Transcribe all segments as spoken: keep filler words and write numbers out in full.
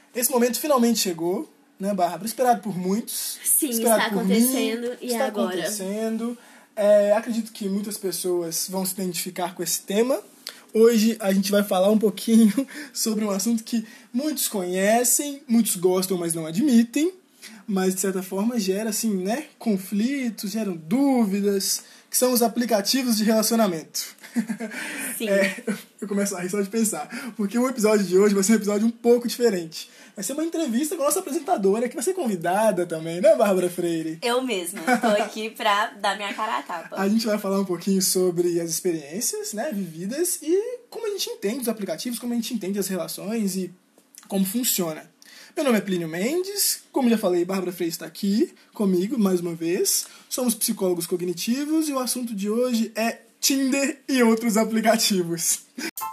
Esse momento finalmente chegou, né, Bárbara? Esperado por muitos. Sim, esperado está por acontecendo. Mim, E está agora? acontecendo. É, acredito que muitas pessoas vão se identificar com esse tema. Hoje a gente vai falar um pouquinho sobre um assunto que muitos conhecem, muitos gostam, mas não admitem. Mas, de certa forma, gera, assim, né, conflitos, geram dúvidas, que são os aplicativos de relacionamento. Sim. É, eu começo a rir só de pensar, porque o episódio de hoje vai ser um episódio um pouco diferente. Vai ser uma entrevista com a nossa apresentadora, que vai ser convidada também, né, Bárbara Freire? Eu mesma. Tô aqui pra dar minha cara a tapa. A gente vai falar um pouquinho sobre as experiências, né, vividas e como a gente entende os aplicativos, como a gente entende as relações e como funciona. Meu nome é Plínio Mendes, como já falei, Bárbara Freire está aqui comigo mais uma vez. Somos psicólogos cognitivos e o assunto de hoje é Tinder e outros aplicativos.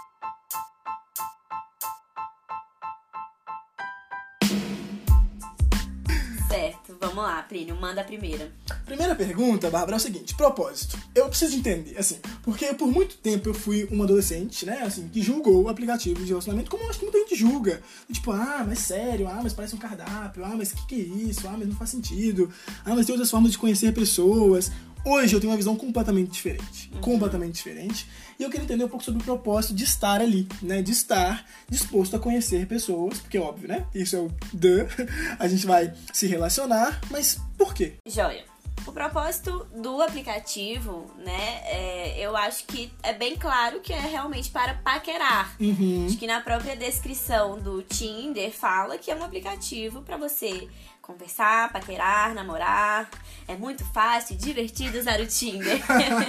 Certo, vamos lá, Plínio, manda a primeira. Primeira pergunta, Bárbara, é o seguinte, propósito. Eu preciso entender, assim, porque por muito tempo eu fui uma adolescente, né, assim, que julgou o aplicativo de relacionamento como eu acho que muita gente julga. Tipo, ah, mas sério, ah, mas parece um cardápio, ah, mas o que, que é isso, ah, mas não faz sentido, ah, mas tem outras formas de conhecer pessoas. Hoje eu tenho uma visão completamente diferente, uhum. completamente diferente, e eu queria entender um pouco sobre o propósito de estar ali, né, de estar disposto a conhecer pessoas, porque é óbvio, né, isso é o duh, a gente vai se relacionar, mas por quê? Joia. O propósito do aplicativo, né, é, eu acho que é bem claro que é realmente para paquerar. Uhum. Acho que na própria descrição do Tinder fala que é um aplicativo para você conversar, paquerar, namorar. É muito fácil e divertido usar o Tinder.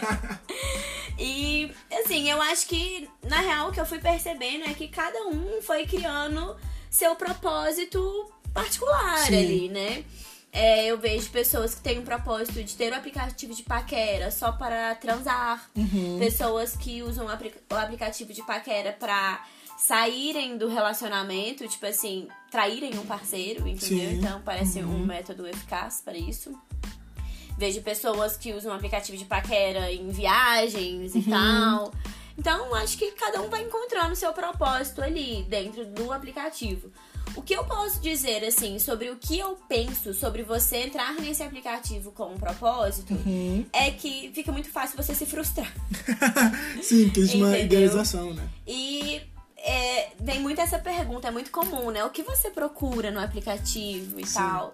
E, assim, eu acho que, na real, o que eu fui percebendo é que cada um foi criando seu propósito particular. Sim. Ali, né? É, eu vejo pessoas que têm um propósito de ter o aplicativo de paquera só para transar. Uhum. Pessoas que usam o, apl- o aplicativo de paquera para saírem do relacionamento, tipo assim, traírem um parceiro, entendeu? Sim. Então parece uhum. um método eficaz para isso. Vejo pessoas que usam o aplicativo de paquera em viagens e uhum. tal. Então, acho que cada um vai encontrando o seu propósito ali, dentro do aplicativo. O que eu posso dizer, assim, sobre o que eu penso sobre você entrar nesse aplicativo com um propósito, uhum. é que fica muito fácil você se frustrar. Sim, porque existe uma idealização, né? E é, vem muito essa pergunta, é muito comum, né? O que você procura no aplicativo e Sim. tal?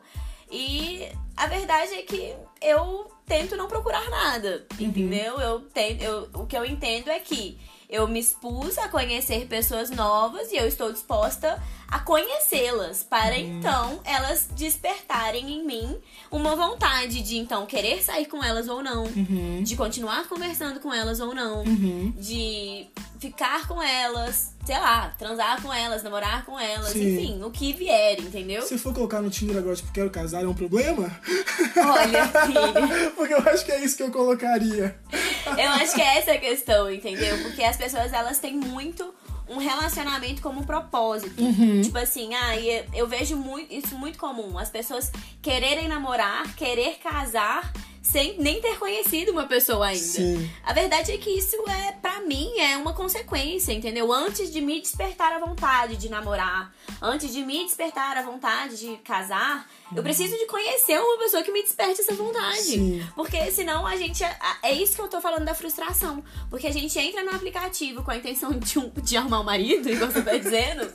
E a verdade é que eu tento não procurar nada, uhum. entendeu? Eu tento, eu, o que eu entendo é que eu me expus a conhecer pessoas novas e eu estou disposta a conhecê-las para uhum. então elas despertarem em mim uma vontade de então querer sair com elas ou não, uhum. de continuar conversando com elas ou não, uhum. de ficar com elas, sei lá, transar com elas, namorar com elas, Sim. enfim, o que vier, entendeu? Se for colocar no Tinder agora, tipo, quero casar, é um problema? Olha, filho. Porque eu acho que é isso que eu colocaria. Eu acho que é essa a questão, entendeu? Porque as pessoas, elas têm muito um relacionamento como um propósito. Uhum. Tipo assim, ah, eu vejo muito, isso muito comum. As pessoas quererem namorar, querer casar, sem nem ter conhecido uma pessoa ainda. Sim. A verdade é que isso, é pra mim, é uma consequência, entendeu? Antes de me despertar a vontade de namorar, antes de me despertar a vontade de casar, eu preciso de conhecer uma pessoa que me desperte essa vontade. Sim. Porque senão a gente... É isso que eu tô falando da frustração. Porque a gente entra no aplicativo com a intenção de, um, de arrumar um marido, igual você tá dizendo.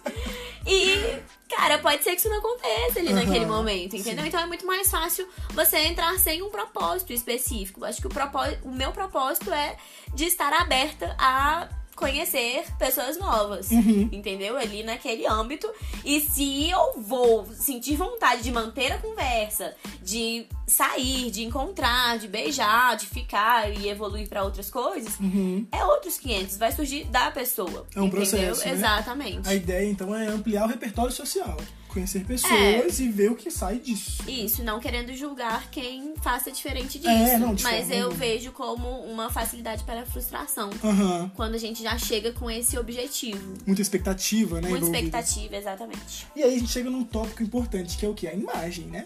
E, cara, pode ser que isso não aconteça ali uhum. naquele momento, entendeu? Sim. Então é muito mais fácil você entrar sem um propósito específico. Acho que o, propósito, o meu propósito é de estar aberta a conhecer pessoas novas, uhum. entendeu? Ali naquele âmbito. E se eu vou sentir vontade de manter a conversa, de sair, de encontrar, de beijar, de ficar e evoluir pra outras coisas, uhum. é outros quinhentos, vai surgir da pessoa. É um entendeu? processo, né? Exatamente. A ideia, então, é ampliar o repertório social. Conhecer pessoas é. e ver o que sai disso. Isso, não querendo julgar quem faça diferente disso. É, não, mas eu não. vejo como uma facilidade para a frustração. Uhum. Quando a gente já chega com esse objetivo. Muita expectativa, né? Muita envolvida. expectativa, exatamente. E aí a gente chega num tópico importante, que é o quê? A imagem, né? Porque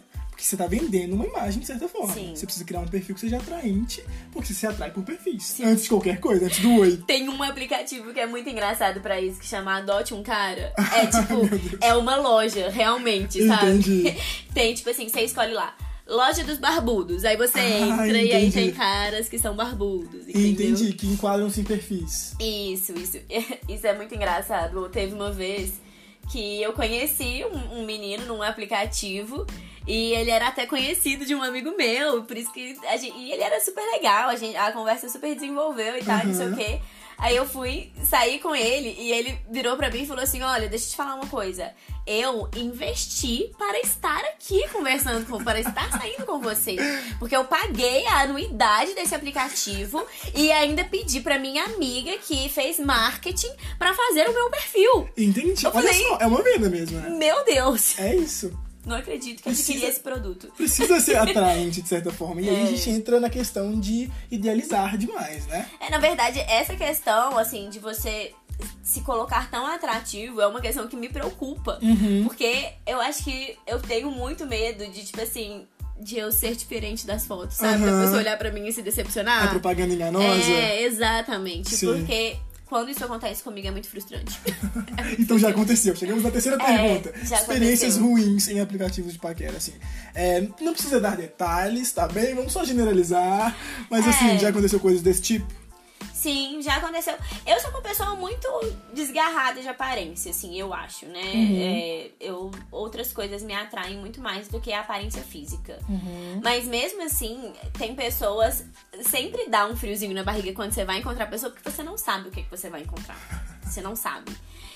Porque você tá vendendo uma imagem de certa forma. Sim. Você precisa criar um perfil que seja atraente, porque você se atrai por perfis. Sim. Antes de qualquer coisa, antes do oi. Tem um aplicativo que é muito engraçado pra isso, que chama Adote um Cara. É tipo, é uma loja, realmente, sabe? Entendi. Tem, tipo assim, você escolhe lá. Loja dos barbudos. Aí você Ah, entra entendi. e aí tem caras que são barbudos, entendeu? Entendi, que enquadram-se em perfis. Isso, isso. Isso é muito engraçado. Teve uma vez que eu conheci um, um menino num aplicativo e ele era até conhecido de um amigo meu, por isso que a gente, e ele era super legal, a, gente, a conversa super desenvolveu e tal, Uhum. não sei o quê. Aí eu fui sair com ele e ele virou pra mim e falou assim, olha, deixa eu te falar uma coisa. Eu investi para estar aqui conversando com, para estar saindo com você. Porque eu paguei a anuidade desse aplicativo e ainda pedi pra minha amiga que fez marketing pra fazer o meu perfil. Entendi. Eu Olha falei, só, é uma venda mesmo, né? Meu Deus! É isso. Não acredito que eu Precisa- adquiri esse produto. Precisa ser atraente, de certa forma. E aí É. a gente entra na questão de idealizar demais, né? É, na verdade, essa questão, assim, de você se colocar tão atrativo é uma questão que me preocupa. Uhum. Porque eu acho que eu tenho muito medo de, tipo assim, de eu ser diferente das fotos, sabe? Uhum. Da pessoa olhar pra mim e se decepcionar. A propaganda enganosa. É, exatamente. Sim. Porque quando isso acontece comigo é muito frustrante. Então já aconteceu. Chegamos na terceira É, pergunta. já Experiências aconteceu. ruins em aplicativos de paquera, assim. É, não precisa dar detalhes, tá bem? Vamos só generalizar. Mas É. assim, já aconteceu coisas desse tipo? Sim, já aconteceu. Eu sou uma pessoa muito desgarrada de aparência, assim, eu acho, né? Uhum. É, eu, outras coisas me atraem muito mais do que a aparência física. Uhum. Mas mesmo assim, tem pessoas... Sempre dá um friozinho na barriga quando você vai encontrar a pessoa, porque você não sabe o que, que você vai encontrar. Você não sabe.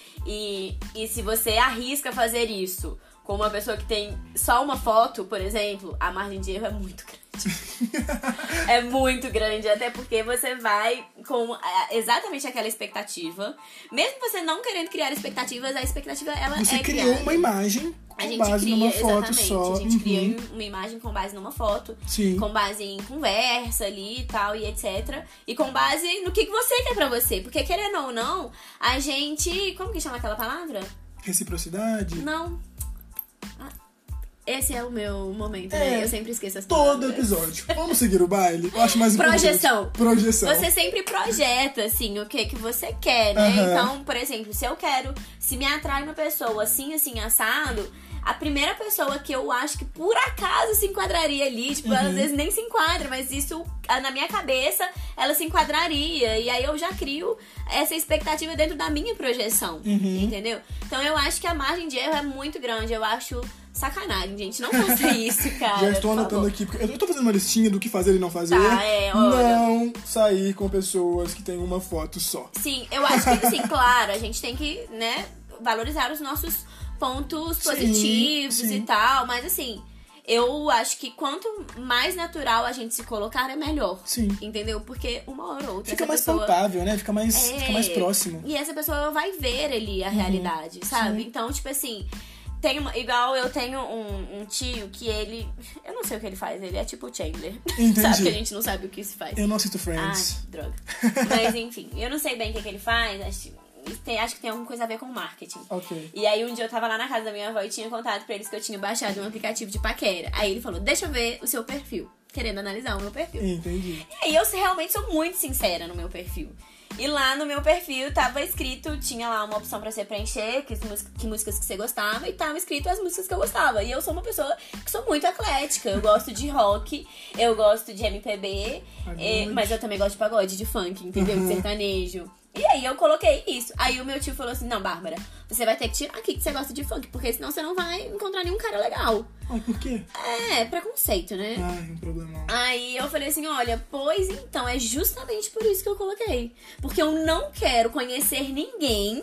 E, e se você arrisca fazer isso com uma pessoa que tem só uma foto, por exemplo, a margem de erro é muito grande. É muito grande, até porque você vai com exatamente aquela expectativa. Mesmo você não querendo criar expectativas, a expectativa ela Você é criou criada. uma imagem A com gente base cria, numa foto exatamente, só. a gente Uhum. cria uma imagem com base numa foto, Sim. com base em conversa ali e tal, e etcétera. E com base no que que você quer pra você. Porque querendo ou não, a gente... Como que chama aquela palavra? Reciprocidade. Não. Ah, esse é o meu momento, É, né? Eu sempre esqueço as Todo palavras. episódio. Vamos seguir o baile? Eu acho mais importante. Projeção. Projeção. Você sempre projeta, assim, o que que você quer, né? Aham. Então, por exemplo, se eu quero... Se me atrai uma pessoa assim, assim, assado... A primeira pessoa que eu acho que por acaso se enquadraria ali, tipo, ela, às vezes nem se enquadra, mas isso, ah, na minha cabeça, ela se enquadraria. E aí eu já crio essa expectativa dentro da minha projeção, Uhum. entendeu? Então eu acho que a margem de erro é muito grande. Eu acho sacanagem, gente. Não faça isso, cara. Já estou por anotando favor. aqui, porque eu tô fazendo uma listinha do que fazer e não fazer. Tá, é, olha. Não sair com pessoas que têm uma foto só. Sim, eu acho que, assim, claro, a gente tem que, né, valorizar os nossos pontos Sim, positivos sim. e tal, mas assim, eu acho que quanto mais natural a gente se colocar, é melhor. Sim. Entendeu? Porque uma hora ou outra Fica essa mais pessoa... palpável, né? Fica mais, É, fica mais próximo. E essa pessoa vai ver ali a realidade, sabe? sim. Então, tipo assim, tem uma, igual eu tenho um, um tio que ele... Eu não sei o que ele faz, ele é tipo o Chandler. Entendi. Sabe que a gente não sabe o que se faz. Eu não assisto Ah, Friends. droga. Mas enfim, eu não sei bem o que, que ele faz, acho, tem, acho que tem alguma coisa a ver com marketing. Ok. E aí um dia eu tava lá na casa da minha avó e tinha contado pra eles que eu tinha baixado um aplicativo de paquera. Aí ele falou, deixa eu ver o seu perfil, querendo analisar o meu perfil. Entendi. E aí eu realmente sou muito sincera no meu perfil. E lá no meu perfil tava escrito, tinha lá uma opção pra você preencher, que, música, que músicas que você gostava, e tava escrito as músicas que eu gostava. E eu sou uma pessoa que sou muito eclética. Eu gosto de rock, eu gosto de M P B, eh, mas eu também gosto de pagode, de funk, entendeu? De Uhum. sertanejo. E aí eu coloquei isso. Aí o meu tio falou assim, não, Bárbara, você vai ter que tirar aqui que você gosta de funk, porque senão você não vai encontrar nenhum cara legal. Ah, por quê? É, preconceito, né? Ai, um problemão. Aí eu falei assim, olha, pois então, é justamente por isso que eu coloquei. Porque eu não quero conhecer ninguém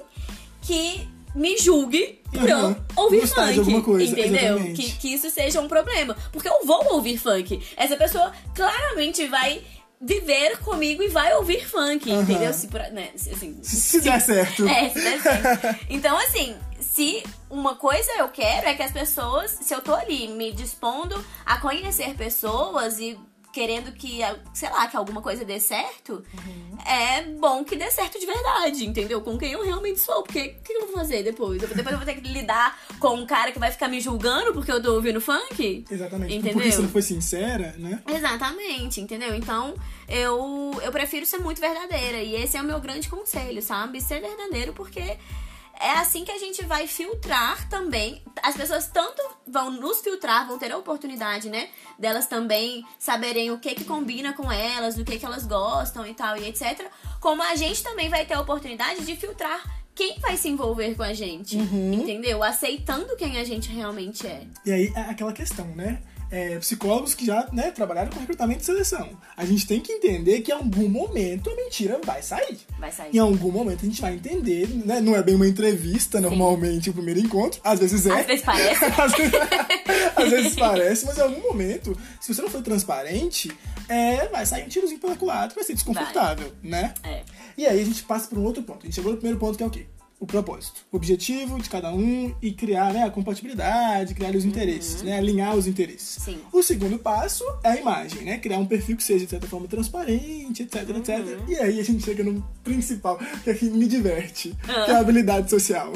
que me julgue por Uhum. eu ouvir Gostar de funk, alguma coisa, entendeu? exatamente. Que, que isso seja um problema. Porque eu vou ouvir funk. Essa pessoa claramente vai viver comigo e vai ouvir funk, Uhum. entendeu? Se, por- né, se- assim, Se, se der certo. é, se der certo. Então, assim, se uma coisa eu quero é que as pessoas, se eu tô ali me dispondo a conhecer pessoas e querendo que, sei lá, que alguma coisa dê certo, uhum. é bom que dê certo de verdade, entendeu? Com quem eu realmente sou. Porque o que eu vou fazer depois? Eu, depois eu vou ter que lidar com um cara que vai ficar me julgando porque eu tô ouvindo funk? Exatamente. Entendeu? Porque você não foi sincera, né? Exatamente, entendeu? Então, eu, eu prefiro ser muito verdadeira. E esse é o meu grande conselho, sabe? Ser verdadeiro, porque é assim que a gente vai filtrar também. As pessoas tanto vão nos filtrar, vão ter a oportunidade, né? Delas também saberem o que que combina com elas, do que que elas gostam e tal, e etcétera. Como a gente também vai ter a oportunidade de filtrar quem vai se envolver com a gente, uhum. entendeu? Aceitando quem a gente realmente é. E aí, é aquela questão, né? É, psicólogos que já, né, trabalharam com recrutamento e seleção. A gente tem que entender que em algum momento a mentira vai sair. Vai sair. Em algum momento a gente vai entender, né? Não é bem uma entrevista, Sim. normalmente, o primeiro encontro. Às vezes é. Às vezes parece. às, vezes, às vezes parece, mas em algum momento, se você não for transparente, é, vai sair um tirozinho pela culatra, vai ser desconfortável, vai. né? É. E aí a gente passa por um outro ponto. A gente chegou no primeiro ponto, que é o quê? O propósito, o objetivo de cada um e criar, né, a compatibilidade, criar os interesses, uhum. né, alinhar os interesses. Sim. O segundo passo é a imagem, né, criar um perfil que seja de certa forma transparente, etc, uhum. etcétera. E aí a gente chega no principal, que é que me diverte, uhum. que é a habilidade social.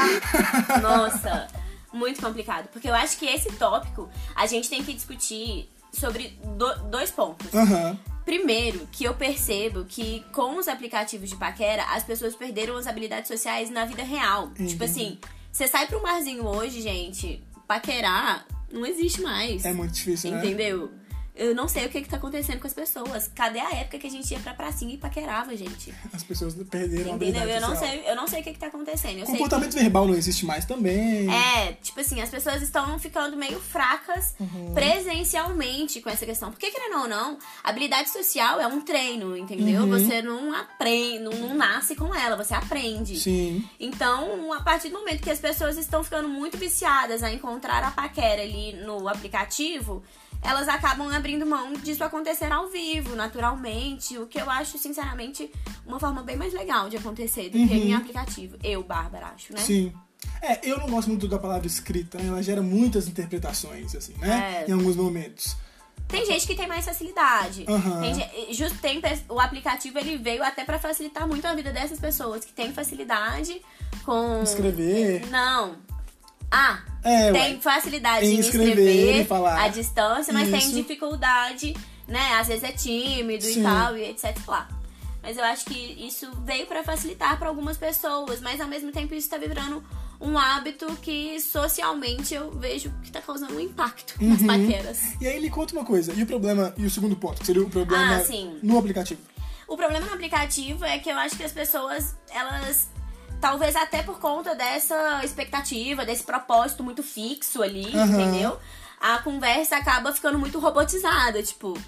Ah, nossa, muito complicado, porque eu acho que esse tópico a gente tem que discutir sobre do, dois pontos. Uhum. Primeiro, que eu percebo que com os aplicativos de paquera, as pessoas perderam as habilidades sociais na vida real. Uhum. Tipo assim, você sai pra um barzinho hoje, gente, paquerar não existe mais. É muito difícil, né? Entendeu? Eu não sei o que que tá acontecendo com as pessoas. Cadê a época que a gente ia pra pracinha e paquerava, gente? As pessoas perderam a Entendeu? habilidade Eu não social. sei, eu não sei o que que tá acontecendo. Eu Comportamento sei que... verbal não existe mais também. É, tipo assim, as pessoas estão ficando meio fracas uhum. presencialmente com essa questão. Porque, querendo ou não, habilidade social é um treino, entendeu? Uhum. Você não aprende, não, não nasce com ela, você aprende. Sim. Então, a partir do momento que as pessoas estão ficando muito viciadas a encontrar a paquera ali no aplicativo, elas acabam abrindo mão disso acontecer ao vivo, naturalmente, o que eu acho, sinceramente, uma forma bem mais legal de acontecer do uhum. que em aplicativo. Eu, Bárbara, acho, né? Sim. É, eu não gosto muito da palavra escrita, né? Ela gera muitas interpretações, assim, né? É. Em alguns momentos. Tem gente que tem mais facilidade. Uhum. Tem, just, tem, o aplicativo, ele veio até pra facilitar muito a vida dessas pessoas que têm facilidade com... Escrever. Não. Ah, é, tem ué. facilidade em em escrever, escrever em falar. à distância, mas Isso. tem dificuldade, né? Às vezes é tímido Sim. e tal, e etc lá. Mas eu acho que isso veio pra facilitar pra algumas pessoas, mas ao mesmo tempo isso tá virando um hábito que socialmente eu vejo que tá causando um impacto uhum. nas paqueras. E aí me conta uma coisa, e o problema, e o segundo ponto, que seria o problema ah, sim. no aplicativo? O problema no aplicativo é que eu acho que as pessoas, elas... Talvez até por conta dessa expectativa, desse propósito muito fixo ali, uhum. entendeu? A conversa acaba ficando muito robotizada, tipo...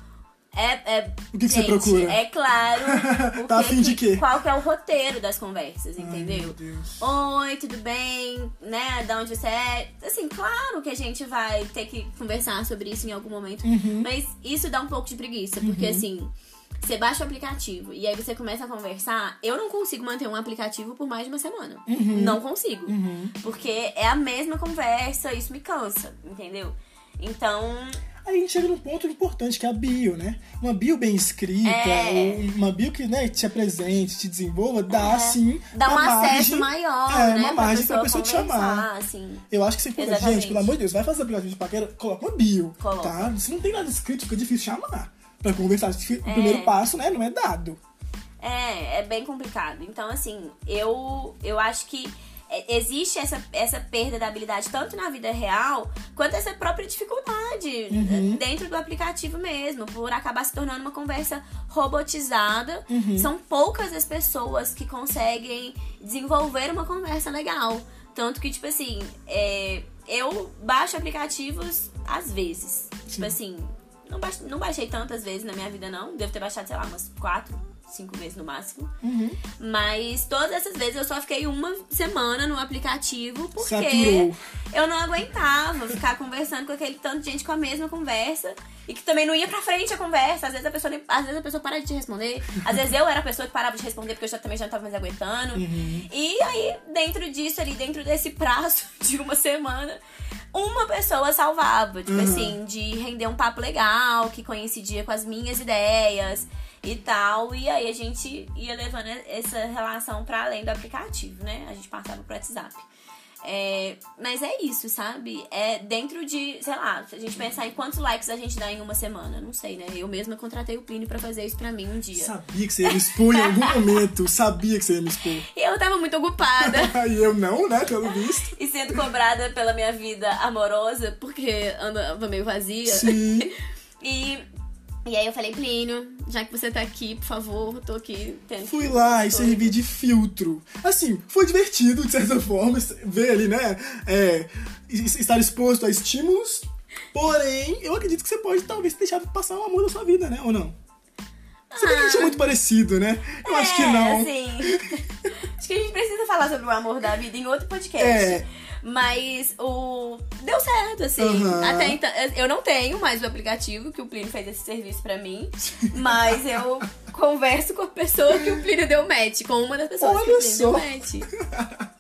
É, é, o que, gente, que você procura? É claro. O tá que, a fim de quê? Qual que é o roteiro das conversas, entendeu? Ai, meu Deus. Oi, tudo bem? Né? Da onde você é? Assim, claro que a gente vai ter que conversar sobre isso em algum momento. Uhum. Mas isso dá um pouco de preguiça, porque uhum. assim... Você baixa o aplicativo e aí você começa a conversar. Eu não consigo manter um aplicativo por mais de uma semana. Uhum. Não consigo. Uhum. Porque é a mesma conversa, isso me cansa, entendeu? Então... Aí a gente chega num ponto importante, que é a bio, né? Uma bio bem escrita, é... ou uma bio que, né, te apresente, te desenvolva, dá, é. sim, dá um margem, acesso maior, é, né? uma margem pra pessoa, pra pessoa te chamar. Assim. Eu acho que isso é importante. Exatamente. Gente, pelo amor de Deus, vai fazer aplicativo de paquera, coloca uma bio, Coloca. tá? Se não tem nada escrito, fica difícil chamar. Pra conversar, o é. primeiro passo, né, não é dado. É, é bem complicado. Então, assim, eu, eu acho que existe essa, essa perda da habilidade tanto na vida real, quanto essa própria dificuldade uhum. dentro do aplicativo mesmo, por acabar se tornando uma conversa robotizada. Uhum. São poucas as pessoas que conseguem desenvolver uma conversa legal. Tanto que, tipo assim, é, eu baixo aplicativos às vezes. Sim. Tipo assim... Não baixei, não baixei tantas vezes na minha vida, não. Devo ter baixado, sei lá, umas quatro, cinco vezes no máximo. Uhum. Mas todas essas vezes eu só fiquei uma semana no aplicativo porque Saturou. Eu não aguentava ficar conversando com aquele tanto de gente com a mesma conversa e que também não ia pra frente a conversa. Às vezes a pessoa, às vezes a pessoa para de te responder. Às vezes eu era a pessoa que parava de responder porque eu já, também já não tava mais aguentando. Uhum. E aí, dentro disso ali, dentro desse prazo de uma semana... uma pessoa salvava. Tipo Uhum. assim, de render um papo legal, que coincidia com as minhas ideias e tal. E aí a gente ia levando essa relação pra além do aplicativo, né? A gente passava pro WhatsApp. É, mas é isso, sabe? É dentro de, sei lá, se a gente pensar em quantos likes a gente dá em uma semana, não sei, né? Eu mesma contratei o Plínio pra fazer isso pra mim um dia. Sabia que você ia me expor em algum momento. Sabia que você ia me expor. E eu tava muito ocupada. E eu não, né? Pelo visto. E sendo cobrada pela minha vida amorosa, porque andava meio vazia. Sim. E, e aí eu falei, Plínio, já que você tá aqui, por favor, eu tô aqui tendo. Fui lá e Tô- servi de filtro. Assim, foi divertido, de certa forma, ver ali, né? É, es- estar exposto a estímulos. Porém, eu acredito que você pode, talvez, deixar passar um amor da sua vida, né? Ou não? Você vê que a gente é muito parecido, né? Eu acho que não. É, assim. Acho que a gente precisa falar sobre o amor da vida em outro podcast. É. Mas o. Deu certo, assim. Uhum. Até então. Eu não tenho mais o aplicativo que o Plínio fez esse serviço pra mim. Mas eu converso com a pessoa que o Plínio deu match. Com uma das pessoas que Olha o Plínio só. deu match.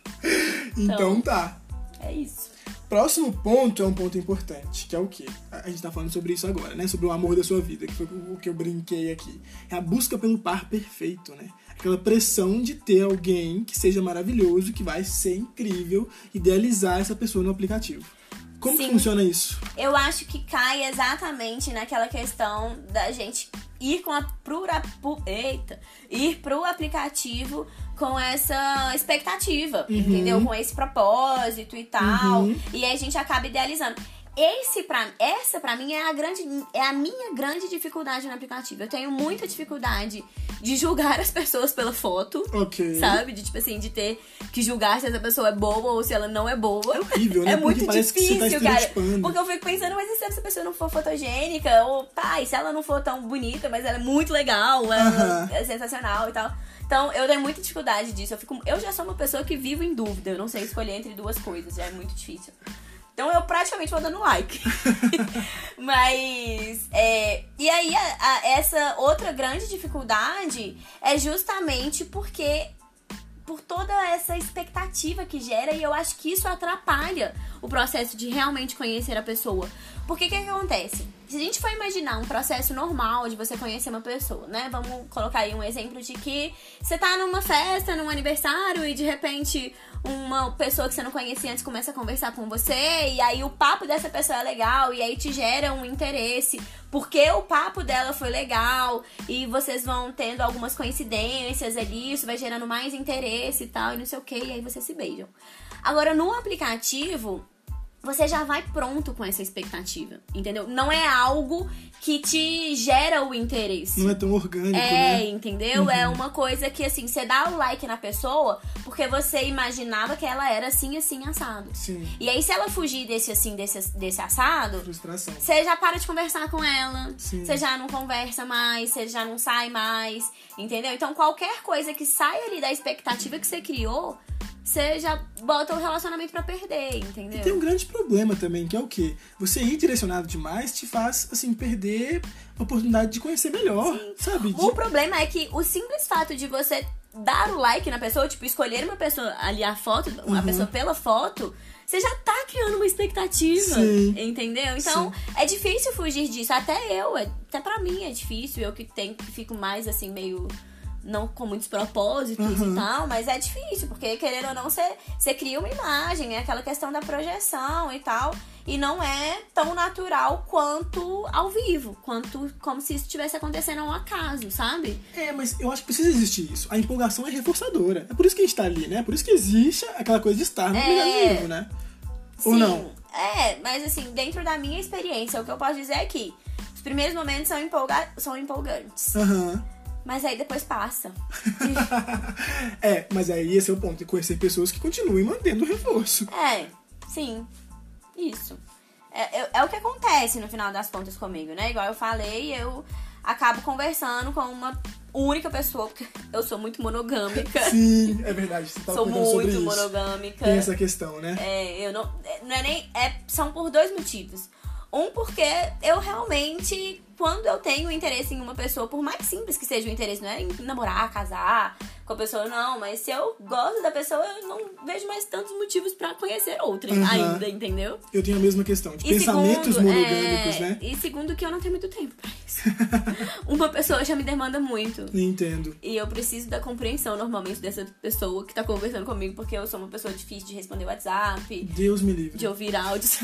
Então tá. É isso. Próximo ponto é um ponto importante, que é o quê? A gente tá falando sobre isso agora, né? Sobre o amor da sua vida, que foi o que eu brinquei aqui. É a busca pelo par perfeito, né? Aquela pressão de ter alguém que seja maravilhoso, que vai ser incrível, idealizar essa pessoa no aplicativo. Como que Sim. funciona isso? Eu acho que cai exatamente naquela questão da gente ir com a pro, pu- eita, ir pro aplicativo com essa expectativa, Uhum. entendeu? Com esse propósito e tal. Uhum. E aí a gente acaba idealizando. Esse pra, essa pra mim é a grande, é a minha grande dificuldade no aplicativo. Eu tenho muita dificuldade de julgar as pessoas pela foto. Ok. Sabe? De tipo assim, de ter que julgar se essa pessoa é boa ou se ela não é boa. É horrível, né? É Porque muito parece que difícil, você tá cara. estereotipando. Porque eu fico pensando, mas e se essa pessoa não for fotogênica? Ou, tá, e se ela não for tão bonita, mas ela é muito legal, ela Aham. é sensacional e tal. Então, eu tenho muita dificuldade disso. Eu, fico, eu já sou uma pessoa que vivo em dúvida. Eu não sei escolher entre duas coisas, já é muito difícil. Então, eu praticamente vou dando like. Mas, é, e aí, a- a- essa outra grande dificuldade é justamente porque por toda essa expectativa que gera, e eu acho que isso atrapalha o processo de realmente conhecer a pessoa. Porque o que, que acontece? Se a gente for imaginar um processo normal de você conhecer uma pessoa, né? Vamos colocar aí um exemplo de que você tá numa festa, num aniversário, e de repente uma pessoa que você não conhecia antes começa a conversar com você, e aí o papo dessa pessoa é legal, e aí te gera um interesse, porque o papo dela foi legal, e vocês vão tendo algumas coincidências ali, isso vai gerando mais interesse e tal, e não sei o que, e aí vocês se beijam. Agora, no aplicativo, você já vai pronto com essa expectativa, entendeu? Não é algo que te gera o interesse. Não é tão orgânico, É, né? entendeu? Uhum. É uma coisa que, assim, você dá o like na pessoa porque você imaginava que ela era assim, assim, assado. Sim. E aí, se ela fugir desse, assim, desse, desse assado, Frustração. você já para de conversar com ela, Sim. você já não conversa mais, você já não sai mais, entendeu? Então, qualquer coisa que saia ali da expectativa que você criou, você já bota o relacionamento pra perder, entendeu? E tem um grande problema também, que é o quê? Você ir direcionado demais te faz, assim, perder a oportunidade de conhecer melhor, Sim. sabe? De- O problema é que o simples fato de você dar o like na pessoa, tipo, escolher uma pessoa ali a foto, uma Uhum. pessoa pela foto, você já tá criando uma expectativa, Sim. entendeu? Então, é difícil fugir disso. Até eu, é- até pra mim é difícil. Eu que tenho, que fico mais, assim, meio... não com muitos propósitos Uhum. e tal, mas é difícil, porque querendo ou não, você, você cria uma imagem, é aquela questão da projeção e tal, e não é tão natural quanto ao vivo, quanto como se isso estivesse acontecendo ao acaso, sabe? É, mas eu acho que precisa existir isso. A empolgação é reforçadora. É por isso que a gente tá ali, né? Por isso que existe aquela coisa de estar no É. aplicativo, né? Ou Sim, não? É, mas assim, dentro da minha experiência, o que eu posso dizer é que os primeiros momentos são, empolga são empolgantes, Aham. mas aí depois passa. É, mas aí esse é o ponto. É conhecer pessoas que continuem mantendo o reforço. É, sim, isso. É, é, é o que acontece no final das contas comigo, né? Igual eu falei, eu acabo conversando com uma única pessoa, porque eu sou muito monogâmica. Sim, é verdade. Você tava Sou comentando sobre muito isso. monogâmica. Tem essa questão, né? É, eu não, é, não é nem. É, são por dois motivos. Um, porque eu realmente, quando eu tenho interesse em uma pessoa, por mais simples que seja o interesse, não é em namorar, casar, com a pessoa, não. Mas se eu gosto da pessoa, eu não vejo mais tantos motivos pra conhecer outra Uhum. ainda, entendeu? Eu tenho a mesma questão, de E pensamentos segundo, monogâmicos, é, né? E segundo que eu não tenho muito tempo pra isso. Uma pessoa já me demanda muito. Entendo. E eu preciso da compreensão, normalmente, dessa pessoa que tá conversando comigo, porque eu sou uma pessoa difícil de responder WhatsApp, Deus me livre. de ouvir áudios.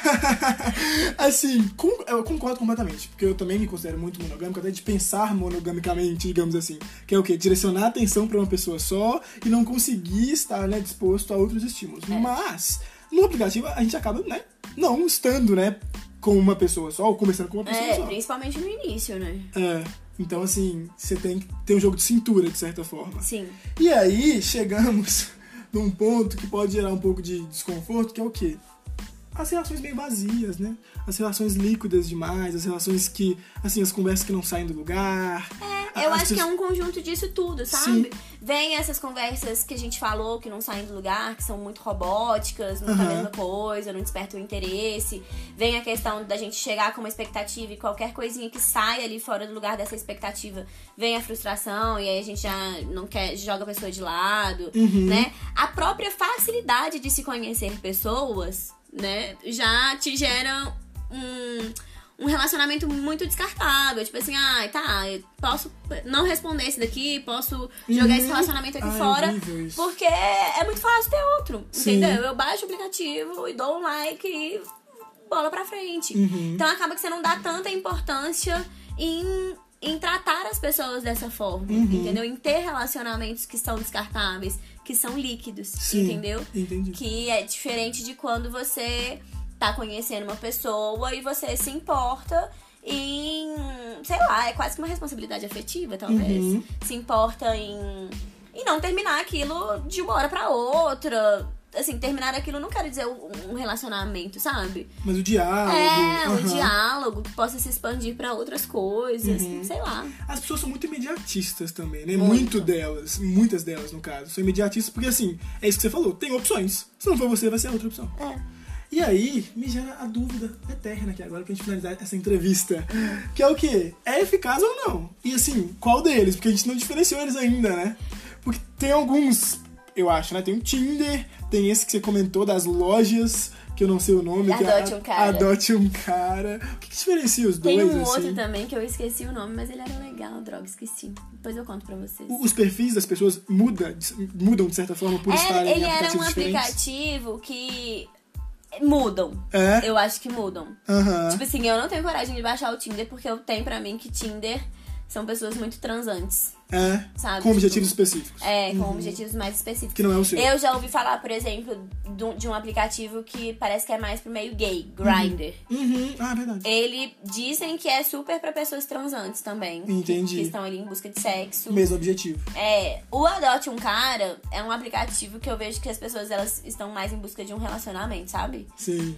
Assim, com- eu concordo completamente, porque eu também me considero muito monogâmico, até de pensar monogamicamente, digamos assim. Que é o quê? Direcionar a atenção pra uma pessoa só e não conseguir estar, né, disposto a outros estímulos. É. Mas, no aplicativo, a gente acaba, né, não estando, né, com uma pessoa só, ou conversando com uma pessoa É, só. principalmente no início, né? É, então assim, você tem que ter um jogo de cintura, de certa forma. Sim. E aí, chegamos num ponto que pode gerar um pouco de desconforto, que é o quê? As relações bem vazias, né? As relações líquidas demais, as relações que, assim, as conversas que não saem do lugar. É, eu as acho que é pessoas- um conjunto disso tudo, sabe? Sim. Vem essas conversas que a gente falou, que não saem do lugar, que são muito robóticas, não tá a Aham. mesma coisa, não despertam interesse. Vem a questão da gente chegar com uma expectativa e qualquer coisinha que saia ali fora do lugar dessa expectativa, vem a frustração e aí a gente já não quer, joga a pessoa de lado, Uhum. né? A própria facilidade de se conhecer pessoas, né, já te gera um, um relacionamento muito descartável. Tipo assim, ah, tá, eu posso não responder esse daqui, posso jogar Uhum. esse relacionamento aqui Ai, fora, horrível isso. porque é muito fácil ter outro, Sim. entendeu? Eu baixo o aplicativo e dou um like e bola pra frente. Uhum. Então acaba que você não dá tanta importância em, em tratar as pessoas dessa forma, Uhum. entendeu? Em ter relacionamentos que são descartáveis, que são líquidos, Sim, entendeu? entendi. Que é diferente de quando você tá conhecendo uma pessoa e você se importa em, sei lá, é quase que uma responsabilidade afetiva, talvez. Uhum. Se importa em, em não terminar aquilo de uma hora pra outra. Assim, terminar aquilo não quero dizer um um relacionamento, sabe? Mas o diálogo... É, um aham. diálogo que possa se expandir pra outras coisas, Uhum. sei lá. As pessoas são muito imediatistas também, né? Muito. Muito delas, muitas delas, no caso. São imediatistas porque, assim, é isso que você falou, tem opções. Se não for você, vai ser a outra opção. É. E aí, me gera a dúvida eterna aqui agora pra gente finalizar essa entrevista. Que é o quê? É eficaz ou não? E assim, qual deles? Porque a gente não diferenciou eles ainda, né? Porque tem alguns, eu acho, né? Tem o Tinder, tem esse que você comentou das lojas, que eu não sei o nome. que é Adote a- um cara. Adote um cara. O que, que diferencia os Tem dois, um assim? outro também que eu esqueci o nome, mas ele era legal, droga, esqueci. Depois eu conto pra vocês. Os perfis das pessoas muda, mudam de certa forma por É, estarem ele em era um aplicativos diferentes? aplicativo que mudam. É? Eu acho que mudam. Aham. Tipo assim, eu não tenho coragem de baixar o Tinder porque eu tenho pra mim que Tinder são pessoas muito transantes, É, sabe? com Tipo, objetivos específicos. É, com objetivos mais específicos. Que não é o seu. Eu já ouvi falar, por exemplo, de um- de um aplicativo que parece que é mais pro meio gay, Grindr. Uhum. Ah, verdade. Ele dizem que é super pra pessoas transantes também. que- Entendi. Que, estão ali em busca de sexo. Mesmo objetivo. É, o Adote um Cara é um aplicativo que eu vejo que as pessoas elas estão mais em busca de um relacionamento, sabe? Sim.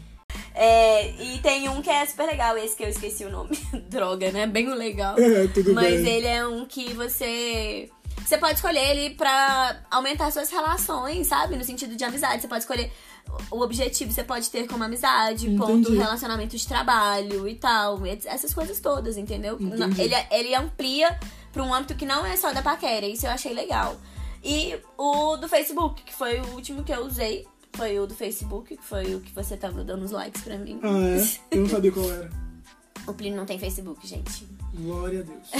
É, e tem um que é super legal, esse que eu esqueci o nome. Droga, né? Bem legal. É, tudo Mas bem. ele é um que você... Você pode escolher ele pra aumentar suas relações, sabe? No sentido de amizade. Você pode escolher o objetivo, você pode ter como amizade, ponto, Entendi. relacionamento de trabalho e tal. et- Essas coisas todas, entendeu? Entendi. Ele, ele amplia pra um âmbito que não é só da paquera. Isso eu achei legal. E o do Facebook, que foi o último que eu usei. Foi o do Facebook, que foi o que você tava dando os likes pra mim. Ah, é? Eu não sabia qual era. O Plínio não tem Facebook, gente. Glória a Deus.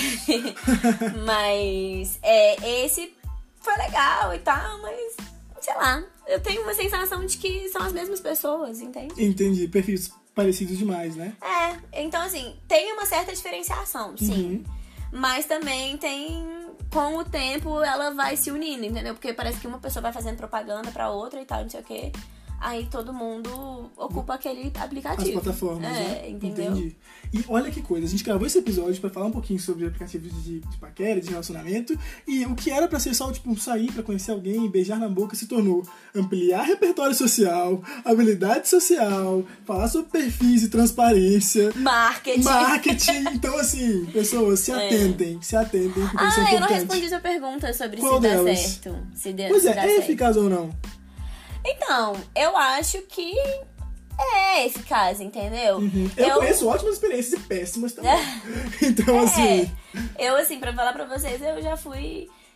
Mas é, esse foi legal e tal, mas sei lá. Eu tenho uma sensação de que são as mesmas pessoas, entende? Entendi. Perfis parecidos demais, né? É, então assim, tem uma certa diferenciação, sim. Uhum. Mas também tem... Com o tempo, ela vai se unindo, entendeu? Porque parece que uma pessoa vai fazendo propaganda pra outra e tal, não sei o quê. Aí todo mundo ocupa aquele aplicativo. As plataformas, é, né? entendeu? Entendi. E olha que coisa, a gente gravou esse episódio pra falar um pouquinho sobre aplicativos de, de paquera, de relacionamento, e o que era pra ser só, tipo, sair pra conhecer alguém, beijar na boca, se tornou ampliar repertório social, habilidade social, falar sobre perfis e transparência, Marketing. marketing. Então, assim, pessoas, se É. atentem, se atentem, porque isso é Ah, eu não importante. respondi sua pergunta sobre Qual se dá delas? certo. Se, de, Pois se é, dá é certo. eficaz ou não? Então, eu acho que é eficaz, entendeu? Uhum. Eu, conheço ótimas experiências e péssimas também. Então, assim... É, eu, assim, pra falar pra vocês, eu já fui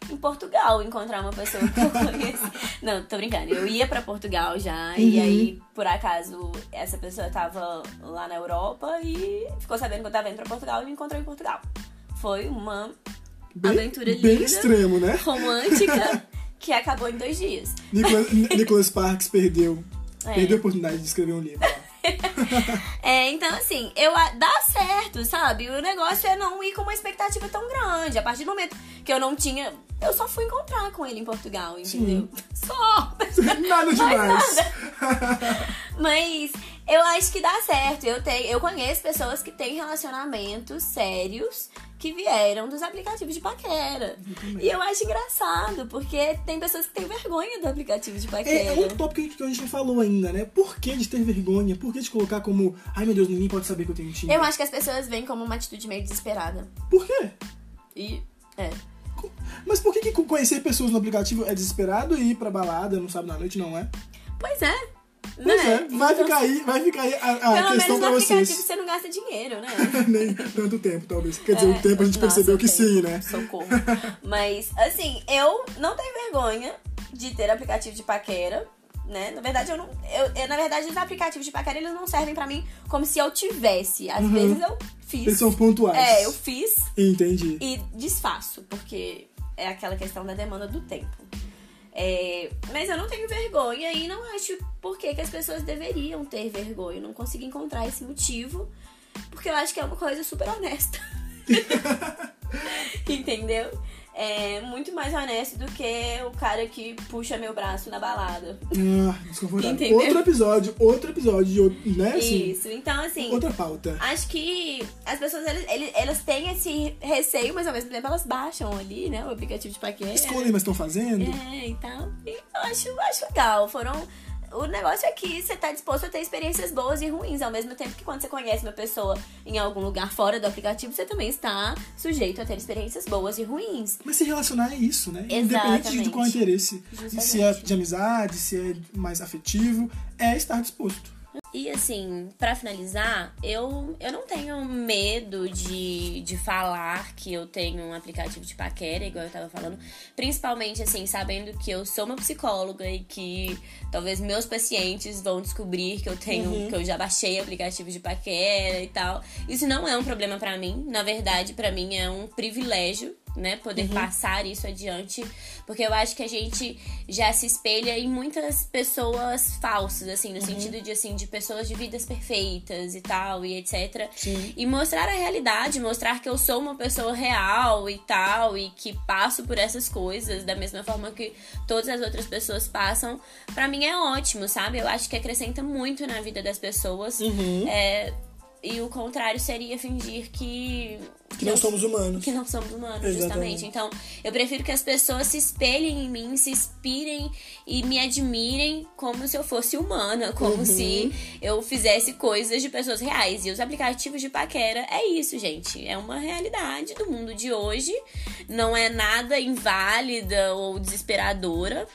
em Portugal encontrar uma pessoa que eu conheço. Não, tô brincando. Eu ia pra Portugal já, Uhum. e aí, por acaso, essa pessoa tava lá na Europa e ficou sabendo que eu tava indo pra Portugal e me encontrou em Portugal. Foi uma Bem, aventura linda, bem extremo, né? romântica, que acabou em dois dias. Nicholas, Nicholas Sparks perdeu, É. perdeu a oportunidade de escrever um livro. É, então assim, eu dá certo, sabe? O negócio é não ir com uma expectativa tão grande. A partir do momento que eu não tinha, eu só fui encontrar com ele em Portugal, entendeu? Só. Nada demais. Nada. Mas eu acho que dá certo. Eu tenho, eu conheço pessoas que têm relacionamentos sérios que vieram dos aplicativos de paquera. E eu acho engraçado, porque tem pessoas que têm vergonha do aplicativo de paquera. É, é um tópico que a gente não falou ainda, né? Por que de ter vergonha? Por que de colocar como, ai meu Deus, ninguém pode saber que eu tenho Tinder? Eu acho que as pessoas veem como uma atitude meio desesperada. Por quê? E, é. Mas por que, que conhecer pessoas no aplicativo é desesperado e ir pra balada no sábado à noite não é? Pois é. Pois né? é, vai Então, ficar aí, vai ficar aí a, a pelo questão menos pra no aplicativo vocês. você não gasta dinheiro, né? Nem tanto tempo, talvez. Quer dizer, É, o tempo a gente nossa, percebeu que tem. sim, né? Socorro. Mas, assim, eu não tenho vergonha de ter aplicativo de paquera, né? Na verdade, eu não... Eu, eu, na verdade, os aplicativos de paquera, eles não servem pra mim como se eu tivesse. Às Uhum. vezes eu fiz. Eles são pontuais. É, eu fiz Entendi. e desfaço, porque é aquela questão da demanda do tempo. É, mas eu não tenho vergonha e não acho por que, que as pessoas deveriam ter vergonha. Eu não consigo encontrar esse motivo, porque eu acho que é uma coisa super honesta. Entendeu? É muito mais honesto do que o cara que puxa meu braço na balada. Ah, desconfortável. Entendeu? Outro episódio, outro episódio, de outro- né? Assim, Isso, então assim, outra pauta. acho que as pessoas, elas, elas, elas têm esse receio, mas ao mesmo tempo elas baixam ali, né, o aplicativo de paquera. Escolhem, mas estão fazendo? É, e tal. E eu acho, acho legal. Foram... O negócio é que você tá disposto a ter experiências boas e ruins, ao mesmo tempo que quando você conhece uma pessoa em algum lugar fora do aplicativo, você também está sujeito a ter experiências boas e ruins. Mas se relacionar é isso, né? Independente Exatamente. de qual é o interesse. De se é Justamente. de amizade, se é mais afetivo, é estar disposto. E assim, pra finalizar, eu, eu não tenho medo de, de falar que eu tenho um aplicativo de paquera, igual eu tava falando. Principalmente, assim, sabendo que eu sou uma psicóloga e que talvez meus pacientes vão descobrir que eu tenho, Uhum. que eu já baixei aplicativo de paquera e tal. Isso não é um problema pra mim. Na verdade, pra mim é um privilégio, né, poder Uhum. passar isso adiante, porque eu acho que a gente já se espelha em muitas pessoas falsas, assim, no Uhum. sentido de, assim, de pessoas de vidas perfeitas e tal, e etcétera. Sim. E mostrar a realidade, mostrar que eu sou uma pessoa real e tal, e que passo por essas coisas da mesma forma que todas as outras pessoas passam, pra mim é ótimo, sabe? Eu acho que acrescenta muito na vida das pessoas. Uhum. É, e o contrário seria fingir que... Que não eu- somos humanos. que não somos humanos, Exatamente. justamente. Então, eu prefiro que as pessoas se espelhem em mim, se inspirem e me admirem como se eu fosse humana, como Uhum. se eu fizesse coisas de pessoas reais. E os aplicativos de paquera é isso, gente. É uma realidade do mundo de hoje. Não é nada inválida ou desesperadora.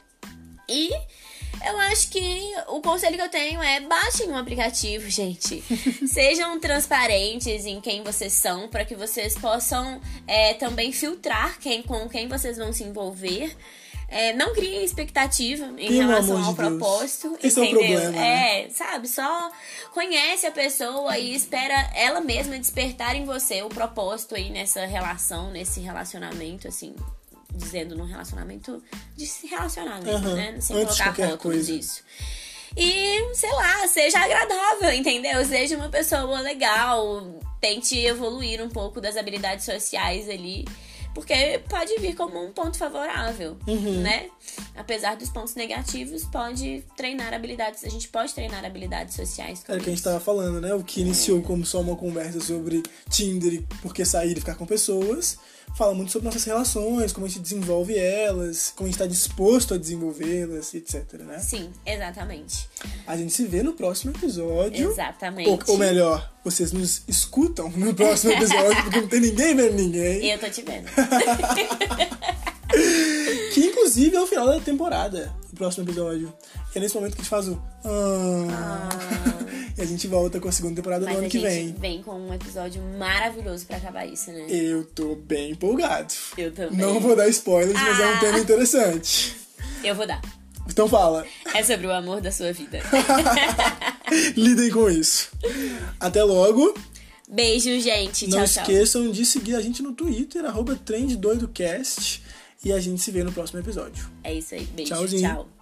E eu acho que o conselho que eu tenho é baixem um aplicativo, gente. Sejam transparentes em quem vocês são, para que vocês possam é, também filtrar quem, com quem vocês vão se envolver. É, não criem expectativa em Pelo relação amor ao de Deus. propósito. Esse é o entendeu? problema, né? É, sabe? Só conhece a pessoa e espera ela mesma despertar em você o propósito aí nessa relação, nesse relacionamento, assim. Dizendo num relacionamento de se relacionar mesmo, Aham, né? Sem antes de colocar qualquer rótulos coisa. disso. E, sei lá, seja agradável, entendeu? Seja uma pessoa legal. Tente evoluir um pouco das habilidades sociais ali. Porque pode vir como um ponto favorável, Uhum. né? Apesar dos pontos negativos, pode treinar habilidades. A gente pode treinar habilidades sociais. com Era o que a gente isso. tava falando, né? O que iniciou como só uma conversa sobre Tinder e por que sair e ficar com pessoas, fala muito sobre nossas relações, como a gente desenvolve elas, como a gente tá disposto a desenvolvê-las, etc, né? Sim, exatamente. A gente se vê no próximo episódio. Exatamente. Ou, ou melhor, vocês nos escutam no próximo episódio, porque não tem ninguém vendo ninguém. E eu tô te vendo. Que inclusive é o final da temporada, o próximo episódio. Que é nesse momento que a gente faz o... Ah. E a gente volta com a segunda temporada Mas no ano que a vem. gente vem com um episódio maravilhoso pra acabar isso, né? Eu tô bem empolgado. Eu também. Não vou dar spoilers, mas é um Ah. tema interessante. Eu vou dar. Então fala. É sobre o amor da sua vida. Lidem com isso. Até logo. Beijo, gente. Não Tchau, tchau. esqueçam de seguir a gente no Twitter, arroba trenddoidocast. E a gente se vê no próximo episódio. É isso aí. Beijo. Tchauzinho. Tchau.